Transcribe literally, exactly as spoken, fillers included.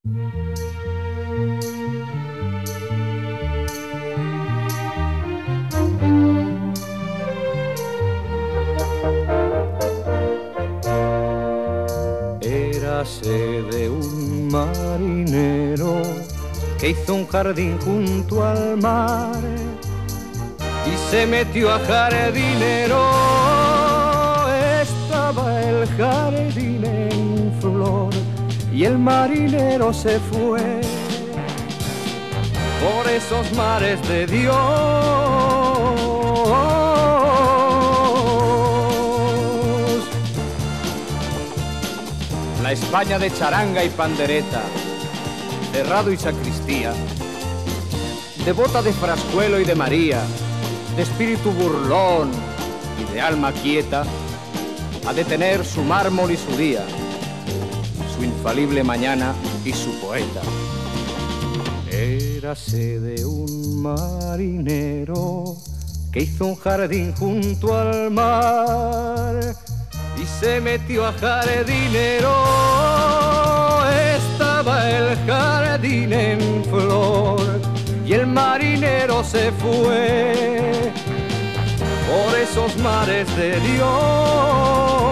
Érase de un marinero que hizo un jardín junto al mar y se metió a jardinero. Estaba el jardín en flor y el marinero se fue por esos mares de Dios. La España de charanga y pandereta, cerrado y sacristía, devota de Frascuelo y de María, de espíritu burlón y de alma quieta, ha de tener su mármol y su día, su infalible mañana y su poeta. Érase de un marinero que hizo un jardín junto al mar y se metió a jardinero. Estaba el jardín en flor y el marinero se fue por esos mares de Dios.